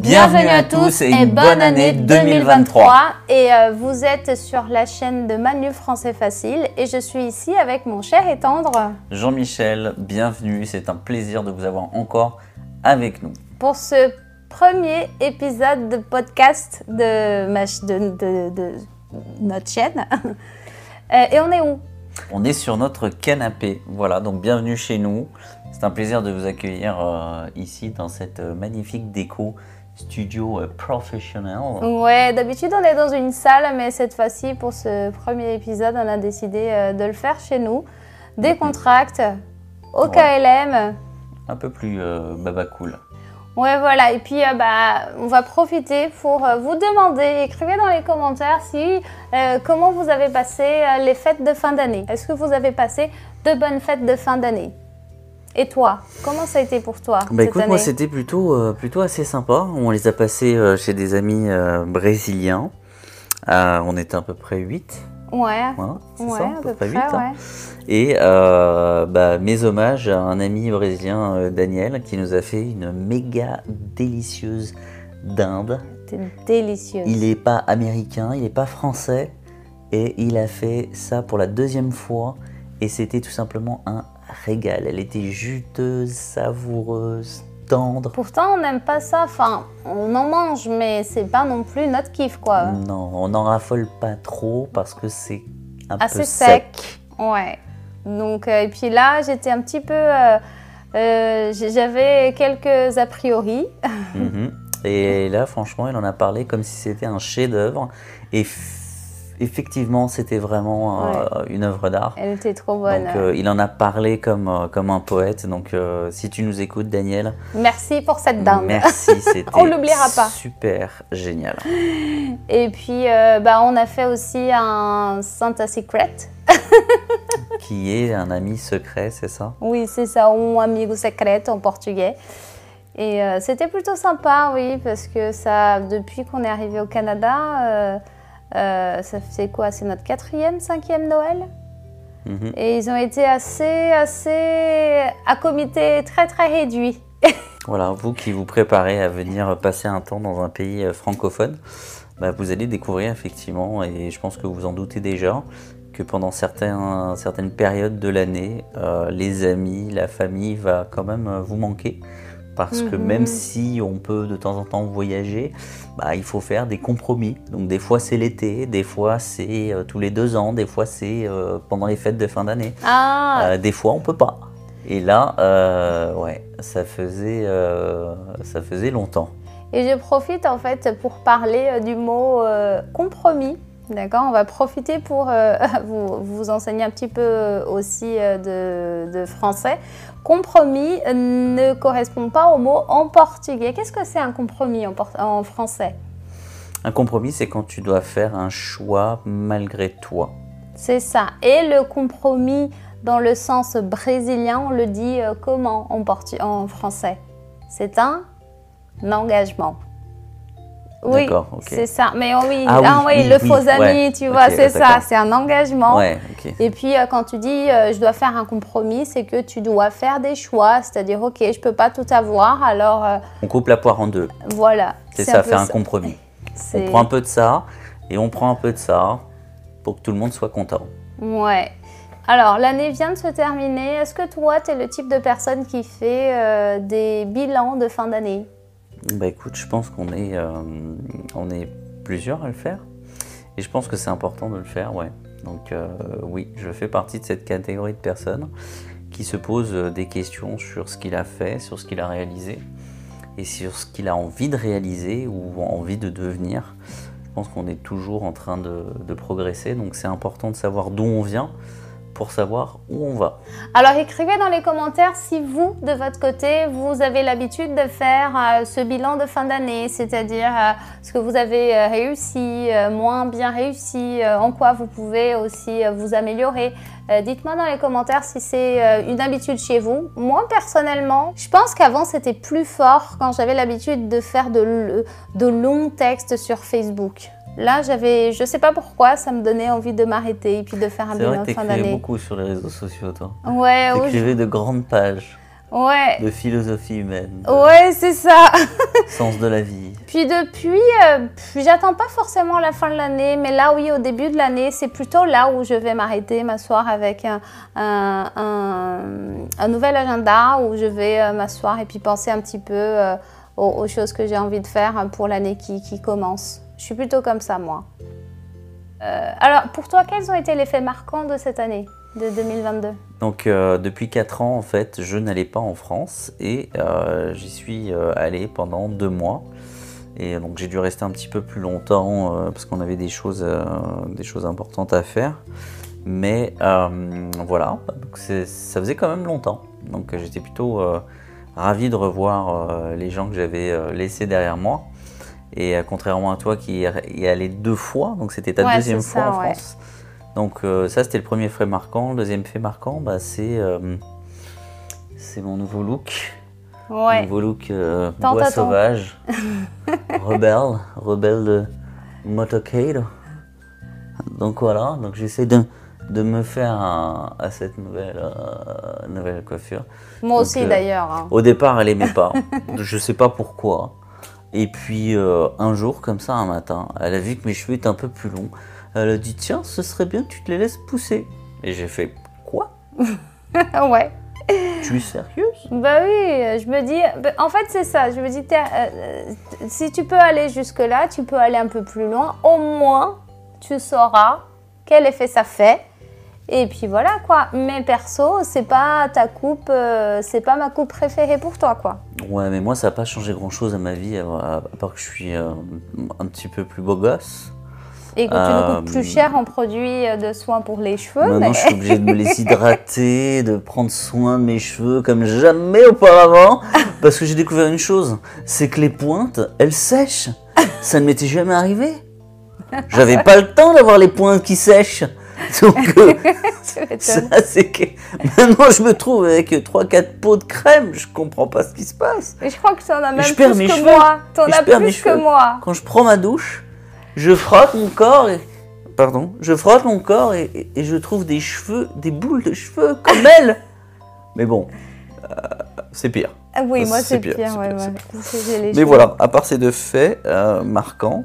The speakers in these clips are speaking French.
Bienvenue à tous et bonne année 2023. Et vous êtes sur la chaîne de Manu Français Facile et je suis ici avec mon cher et tendre Jean-Michel. Bienvenue, c'est un plaisir de vous avoir encore avec nous. Pour ce premier épisode de podcast de notre chaîne. Et on est où? On est sur notre canapé, voilà, donc bienvenue chez nous. C'est un plaisir de vous accueillir ici dans cette magnifique déco studio professionnel. Ouais, d'habitude on est dans une salle, mais cette fois-ci pour ce premier épisode, on a décidé de le faire chez nous. Décontracte, au KLM. Un peu plus baba cool. Ouais, voilà, et puis on va profiter pour vous demander, écrivez dans les commentaires comment vous avez passé les fêtes de fin d'année. Est-ce que vous avez passé de bonnes fêtes de fin d'année? Et toi, comment ça a été pour toi cette écoute, année? moi c'était plutôt assez sympa. On les a passés chez des amis brésiliens. On était à peu près 8. Ouais, c'est ça, à peu près 8. Ouais. Hein. Et mes hommages à un ami brésilien, Daniel, qui nous a fait une méga délicieuse dinde. C'était délicieuse. Il n'est pas américain, il n'est pas français. Et il a fait ça pour la deuxième fois. Et c'était tout simplement un régal. Elle était juteuse, savoureuse, tendre. Pourtant, on n'aime pas ça. Enfin, on en mange, mais c'est pas non plus notre kiff, quoi. Non, on n'en raffole pas trop parce que c'est assez peu sec. Ouais. Donc, et puis là, j'étais un petit peu... j'avais quelques a priori. Et là, franchement, il en a parlé comme si c'était un chef-d'œuvre. Et effectivement, c'était vraiment une œuvre d'art. Elle était trop bonne. Donc, il en a parlé comme un poète. Donc, si tu nous écoutes, Daniel... Merci pour cette dinde. Merci, c'était on l'oubliera pas. Super génial. Et puis, on a fait aussi un Santa Secret. Qui est un ami secret, c'est ça? Oui, c'est ça, un amigo secret en portugais. Et c'était plutôt sympa, oui, parce que ça, depuis qu'on est arrivé au Canada... ça fait quoi? C'est notre 4e, 5e Noël. Et ils ont été assez à comité très très réduit. Voilà, vous qui vous préparez à venir passer un temps dans un pays francophone, vous allez découvrir effectivement, et je pense que vous en doutez déjà, que pendant certaines périodes de l'année, les amis, la famille va quand même vous manquer. Parce que même si on peut de temps en temps voyager, il faut faire des compromis. Donc des fois c'est l'été, des fois c'est tous les 2 ans, des fois c'est pendant les fêtes de fin d'année. Des fois on peut pas. Et là, ça faisait longtemps. Et je profite en fait pour parler du mot compromis. D'accord, on va profiter pour vous enseigner un petit peu aussi de français. Compromis ne correspond pas au mot en portugais. Qu'est-ce que c'est un compromis en français? Un compromis, c'est quand tu dois faire un choix malgré toi. C'est ça. Et le compromis, dans le sens brésilien, on le dit comment en français? C'est un engagement. Oui, c'est ça. Mais le faux ami, tu vois, c'est ça, c'est un engagement. Et puis, quand tu dis je dois faire un compromis, c'est que tu dois faire des choix, c'est-à-dire, ok, je peux pas tout avoir, alors... on coupe la poire en deux. Voilà. C'est ça, faire un compromis. On prend un peu de ça et on prend un peu de ça pour que tout le monde soit content. Ouais. Alors, l'année vient de se terminer. Est-ce que toi, tu es le type de personne qui fait des bilans de fin d'année? Écoute, je pense qu'on est plusieurs à le faire et je pense que c'est important de le faire, ouais. Donc oui, je fais partie de cette catégorie de personnes qui se posent des questions sur ce qu'il a fait, sur ce qu'il a réalisé et sur ce qu'il a envie de réaliser ou envie de devenir. Je pense qu'on est toujours en train de progresser, donc c'est important de savoir d'où on vient pour savoir où on va. Alors écrivez dans les commentaires si vous, de votre côté, vous avez l'habitude de faire ce bilan de fin d'année, c'est-à-dire ce que vous avez réussi, moins bien réussi, en quoi vous pouvez aussi vous améliorer. Dites-moi dans les commentaires si c'est une habitude chez vous. Moi, personnellement, je pense qu'avant, c'était plus fort quand j'avais l'habitude de faire de longs textes sur Facebook. Là, je sais pas pourquoi, ça me donnait envie de m'arrêter et puis de faire un bilan de fin d'année. C'est vrai que t'écrivais beaucoup sur les réseaux sociaux, toi. Ouais. T'écrivais de grandes pages. Ouais. de philosophie humaine, Ouais, c'est ça. sens de la vie. Puis depuis, j'attends pas forcément la fin de l'année, mais là, oui, au début de l'année, c'est plutôt là où je vais m'arrêter, m'asseoir avec un nouvel agenda, où je vais m'asseoir et puis penser un petit peu aux choses que j'ai envie de faire pour l'année qui commence. Je suis plutôt comme ça, moi. Alors, pour toi, quels ont été les faits marquants de cette année, de 2022? Donc depuis 4 ans, en fait, je n'allais pas en France et j'y suis allé pendant 2 mois. Et donc j'ai dû rester un petit peu plus longtemps parce qu'on avait des choses importantes à faire. Mais voilà, donc ça faisait quand même longtemps. Donc j'étais plutôt ravi de revoir les gens que j'avais laissés derrière moi. Et contrairement à toi qui y allais 2 fois, donc c'était ta deuxième fois en France. Donc ça c'était le premier fait marquant. Le deuxième fait marquant, bah, c'est mon nouveau look. Ouais. Nouveau look bois sauvage, rebelle de motorcade. Donc voilà, donc j'essaie de me faire à cette nouvelle coiffure. Moi donc, aussi d'ailleurs. Hein. Au départ, elle aimait pas. Je sais pas pourquoi. Et puis un jour, comme ça, un matin, elle a vu que mes cheveux étaient un peu plus longs. Elle a dit tiens, ce serait bien que tu te les laisses pousser. Et j'ai fait quoi? Ouais. Tu es sérieuse? Bah oui, je me dis, en fait c'est ça, je me dis, si tu peux aller jusque-là, tu peux aller un peu plus loin, au moins tu sauras quel effet ça fait. Et puis voilà quoi, mais perso, c'est pas ta coupe, c'est pas ma coupe préférée pour toi quoi. Ouais, mais moi ça n'a pas changé grand-chose à ma vie, à part que je suis un petit peu plus beau gosse. Et que tu nous coûtes plus cher en produits de soins pour les cheveux. Maintenant, je suis obligée de me les hydrater, de prendre soin de mes cheveux comme jamais auparavant. Parce que j'ai découvert une chose, c'est que les pointes, elles sèchent. Ça ne m'était jamais arrivé. J'avais pas le temps d'avoir les pointes qui sèchent. Donc, ça, c'est que maintenant, je me trouve avec 3-4 pots de crème. Je comprends pas ce qui se passe. Et je crois que tu en as même plus que moi. Tu en as plus que moi. Quand je prends ma douche, je frotte mon corps et je trouve des cheveux, des boules de cheveux comme elle. Mais bon, c'est pire. Oui, moi c'est pire. Ouais. Mais voilà, à part ces 2 faits marquants,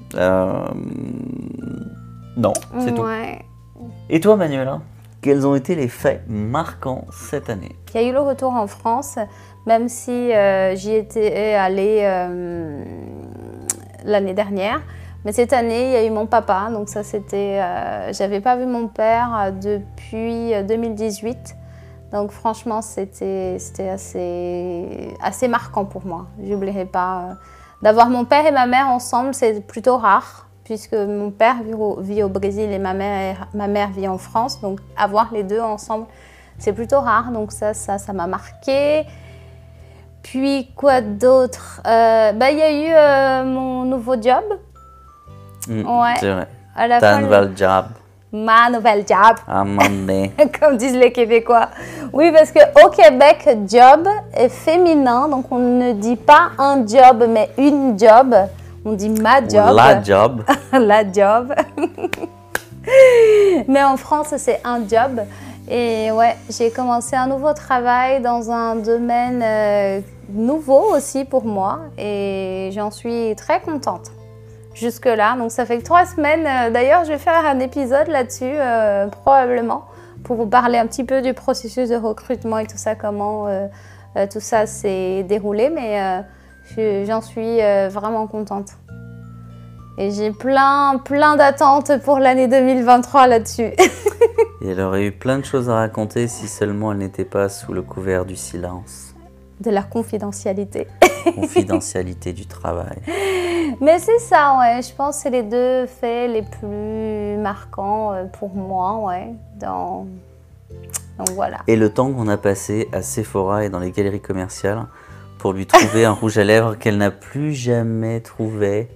non, c'est tout. Et toi, Manuela, quels ont été les faits marquants cette année? Il y a eu le retour en France, même si j'y étais allée l'année dernière. Mais cette année, il y a eu mon papa, donc ça c'était... j'avais pas vu mon père depuis 2018. Donc franchement, c'était assez marquant pour moi. J'oublierai pas. D'avoir mon père et ma mère ensemble, c'est plutôt rare, puisque mon père vit au Brésil et ma mère vit en France. Donc avoir les deux ensemble, c'est plutôt rare. Donc ça m'a marqué. Puis quoi d'autre? Il y a eu mon nouveau job. Ouais. C'est vrai. Ta nouvelle job. Ma nouvelle job. À un moment donné. Comme disent les Québécois. Oui, parce qu'au Québec, job est féminin. Donc, on ne dit pas un job, mais une job. On dit ma job. Ou la job. La job. Mais en France, c'est un job. Et ouais, j'ai commencé un nouveau travail dans un domaine nouveau aussi pour moi. Et j'en suis très contente. Jusque-là, donc ça fait que 3 semaines. D'ailleurs, je vais faire un épisode là-dessus, probablement, pour vous parler un petit peu du processus de recrutement et tout ça, comment tout ça s'est déroulé. Mais j'en suis vraiment contente. Et j'ai plein d'attentes pour l'année 2023 là-dessus. Et elle aurait eu plein de choses à raconter si seulement elle n'était pas sous le couvert du silence. De la confidentialité. Confidentialité du travail. Mais c'est ça, ouais. Je pense que c'est les 2 faits les plus marquants pour moi, ouais. Donc voilà. Et le temps qu'on a passé à Sephora et dans les galeries commerciales pour lui trouver un rouge à lèvres qu'elle n'a plus jamais trouvé.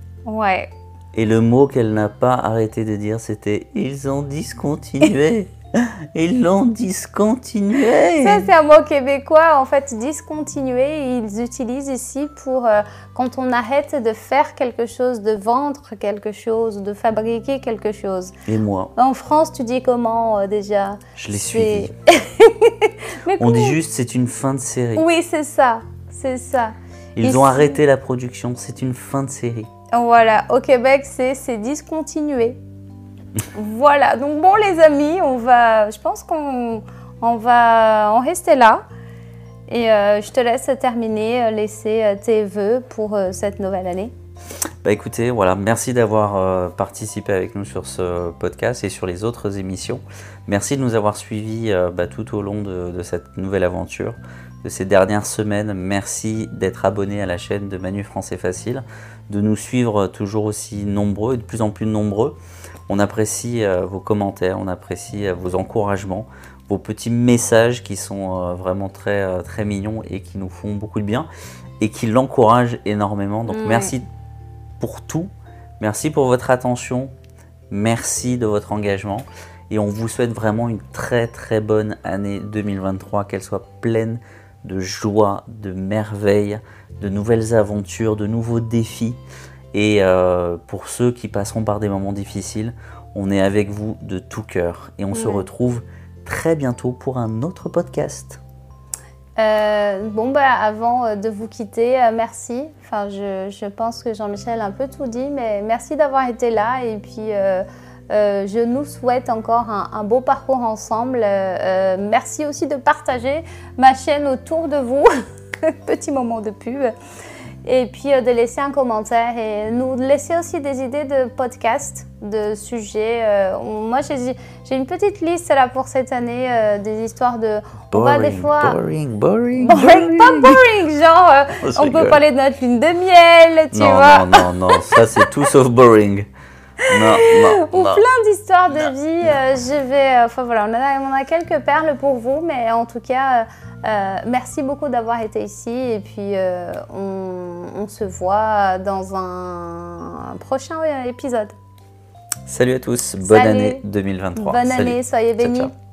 Ouais. Et le mot qu'elle n'a pas arrêté de dire, c'était « ils ont discontinué ». Ils l'ont discontinué. Ça, c'est un mot québécois. En fait, discontinuer, ils utilisent ici pour quand on arrête de faire quelque chose, de vendre quelque chose, de fabriquer quelque chose. Et moi? En France, tu dis comment déjà? Je l'ai suivi. Mais on dit juste c'est une fin de série. Oui, c'est ça. C'est ça. Ils ont arrêté la production. C'est une fin de série. Voilà. Au Québec, c'est discontinué. Voilà, donc bon les amis, je pense qu'on va en rester là et je te laisse terminer, laisser tes vœux pour cette nouvelle année. Bah écoutez, voilà, merci d'avoir participé avec nous sur ce podcast et sur les autres émissions. Merci de nous avoir suivis tout au long de cette nouvelle aventure, de ces dernières semaines. Merci d'être abonné à la chaîne de Manu Français Facile, de nous suivre toujours aussi nombreux et de plus en plus nombreux. On apprécie vos commentaires, on apprécie vos encouragements, vos petits messages qui sont vraiment très, très mignons et qui nous font beaucoup de bien et qui l'encouragent énormément. Donc merci pour tout, merci pour votre attention, merci de votre engagement et on vous souhaite vraiment une très très bonne année 2023, qu'elle soit pleine de joie, de merveilles, de nouvelles aventures, de nouveaux défis. Et pour ceux qui passeront par des moments difficiles, on est avec vous de tout cœur. Et on se retrouve très bientôt pour un autre podcast. Avant de vous quitter, merci. Enfin, je pense que Jean-Michel a un peu tout dit, mais merci d'avoir été là. Et puis, je nous souhaite encore un beau parcours ensemble. Merci aussi de partager ma chaîne autour de vous. Petit moment de pub. Et puis de laisser un commentaire et nous laisser aussi des idées de podcasts, de sujets. Moi, j'ai une petite liste là pour cette année, des histoires de... Boring. Pas boring, genre on peut parler de notre lune de miel, tu vois. Non, ça c'est tout sauf boring. Ou plein d'histoires de vie. On a quelques perles pour vous, mais en tout cas... merci beaucoup d'avoir été ici et puis on se voit dans un prochain épisode. Salut à tous, bonne année 2023. Bonne année, soyez bénis. Ciao, ciao.